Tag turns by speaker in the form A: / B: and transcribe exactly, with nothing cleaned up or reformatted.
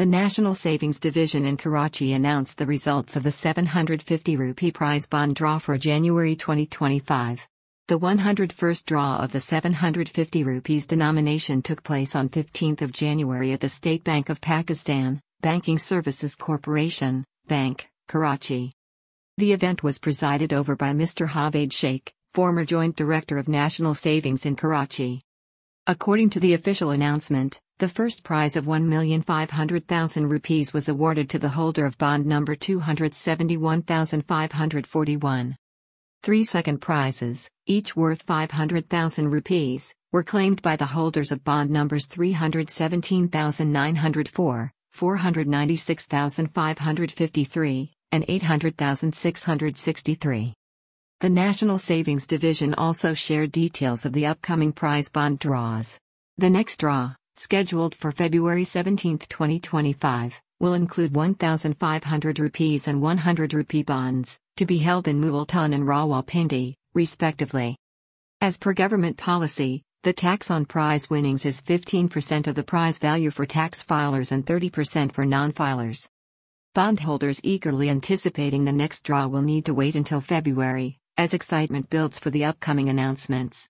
A: The National Savings Division in Karachi announced the results of the seven hundred fifty rupee prize bond draw for January twenty twenty-five. The one hundred first draw of the seven hundred fifty rupees denomination took place on fifteenth of January at the State Bank of Pakistan, Banking Services Corporation, Bank, Karachi. The event was presided over by Mister Javed Sheikh, former Joint Director of National Savings in Karachi. According to the official announcement, the first prize of one million five hundred thousand rupees was awarded to the holder of bond number two hundred seventy-one thousand five hundred forty-one. Three second prizes, each worth five hundred thousand rupees, were claimed by the holders of bond numbers three hundred seventeen thousand nine hundred four, four hundred ninety-six thousand five hundred fifty-three, and eight hundred thousand six hundred sixty-three. The National Savings Division also shared details of the upcoming prize bond draws. The next draw, scheduled for February seventeenth twenty twenty-five, will include one thousand five hundred rupees and one hundred rupee bonds, to be held in Multan and Rawalpindi, respectively. As per government policy, the tax on prize winnings is fifteen percent of the prize value for tax filers and thirty percent for non-filers. Bondholders eagerly anticipating the next draw will need to wait until February, as excitement builds for the upcoming announcements.